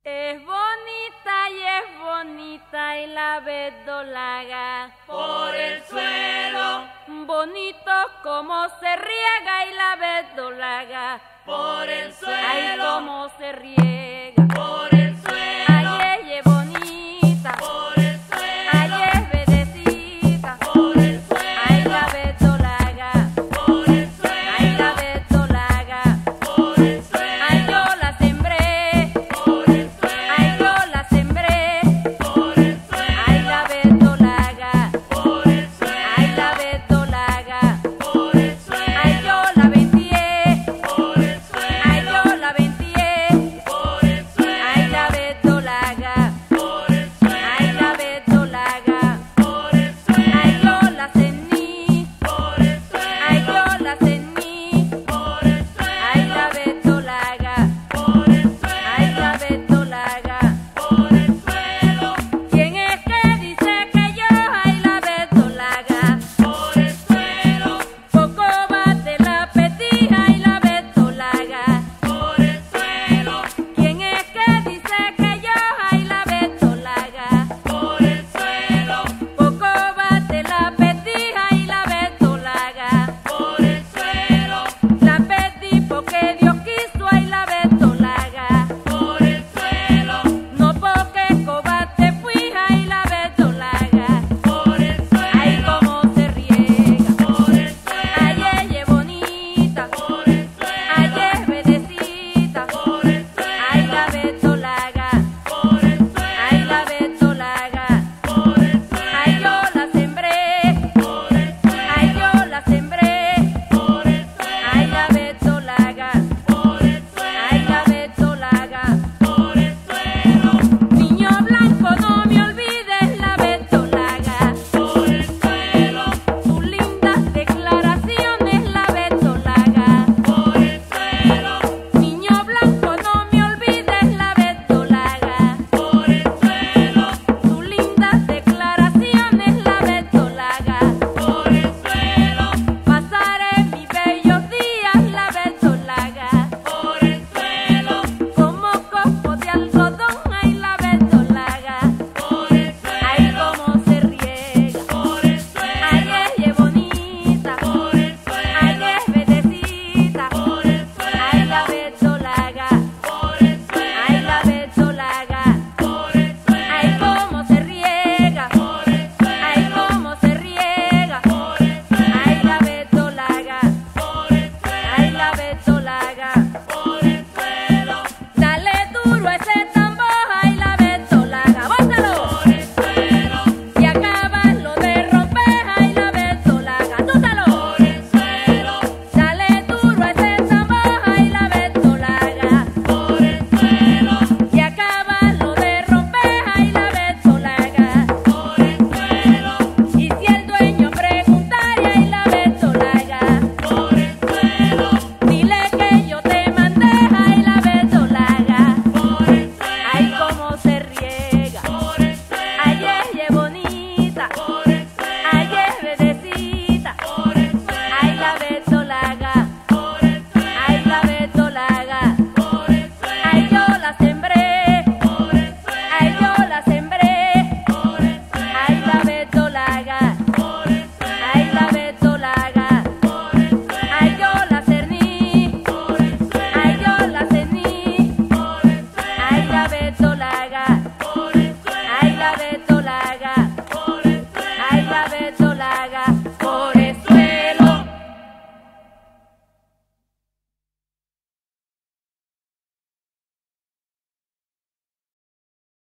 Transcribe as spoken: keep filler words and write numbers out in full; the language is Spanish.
Es bonita y es bonita y la verdolaga por el suelo, bonito como se riega y la verdolaga por el suelo, ay como se riega, por el suelo, ay ella es bonita, por el suelo, ay es verdecita, por el suelo, ay la verdolaga, por el suelo, ay la verdolaga, por el suelo, ay yo la sembré, por el suelo, ay yo la sembré, por el suelo, ay la verdolaga, por el suelo, ay la verdolaga, por el suelo, ay yo la vendié, por el suelo, ay yo la vendié, por el suelo, ay la verdolaga, por el suelo, ay la verdolaga, por el suelo, ay yo la cení, por el suelo, ay yo la cení, por el suelo, ay la verdolaga, por el suelo, ay la verdolaga. por el suelo, ¿Quién es que dice que yo ay la verdolaga? por el suelo, Poco va de la petija y la verdolaga. por el suelo, ¿Quién es que dice que yo ay la verdolaga? por el suelo, Poco va de la petija y la verdolaga. por el suelo, La pedí porque Dios quiso ay la verdolaga. por el suelo, No porque cobarde fui ay la verdolaga. por el Ay suelo, cómo se riega. por el suelo, Ay ella es bonita. por el suelo, Ay es verdecita. por el suelo, Ay la verdolaga. por el suelo, Ay la verdolaga. por el suelo, Ay yo la sembré. por el suelo, Ay yo la sembré. por el suelo, Ay la verdolaga. por el Ay suelo, la verdolaga. por el suelo, Niño blanco no me olvides la verdolaga. por el suelo, Tus lindas declaraciones la verdolaga. por el suelo, Niño blanco no me olvides la verdolaga. por el suelo, Tus lindas declaraciones la verdolaga. por el suelo, Pasaré mis bellos días la verdolaga. por el suelo, Como copo de algodón ay la verdolaga. por el Ay suelo, cómo se riega. por el Ay suelo, ella es bonita. por el Ay suelo, es verdecita. por el Ay la suelo, verdolaga. por el suelo, Ay la verdolaga. por el Ay suelo, cómo se riega. por el Ay suelo, cómo se riega. por el suelo, Ay la verdolaga. por el Ay suelo, la verdolaga. por el suelo, Dale duro a ese tambor, ay la verdolaga. ¡Bótalo! por el suelo, Y acabas lo de romper, ay la verdolaga. ¡Tútalo! por el suelo, Dale duro a ese tambor, ay la verdolaga. por el suelo, Y acabas lo de romper, ay la verdolaga. por el suelo, Y si el dueño preguntara, ay la verdolaga. por el suelo, Dile que yo te mandé, ay la verdolaga. por el Ay suelo, cómo se riega. por el suelo, Ay ella es bonita. por el suelo, Ay es verdecita. por el suelo, Ay la verdolaga. por el suelo, Ay la verdolaga. por el suelo, Ay yo la sembré. por el suelo, Ay yo la sembré. por el suelo, Ay la verdolaga. por el suelo, Ay la verdolaga. por el suelo, Ay yo la cerní. por el suelo, Ay yo la cení. por el suelo, Ay la verdolaga.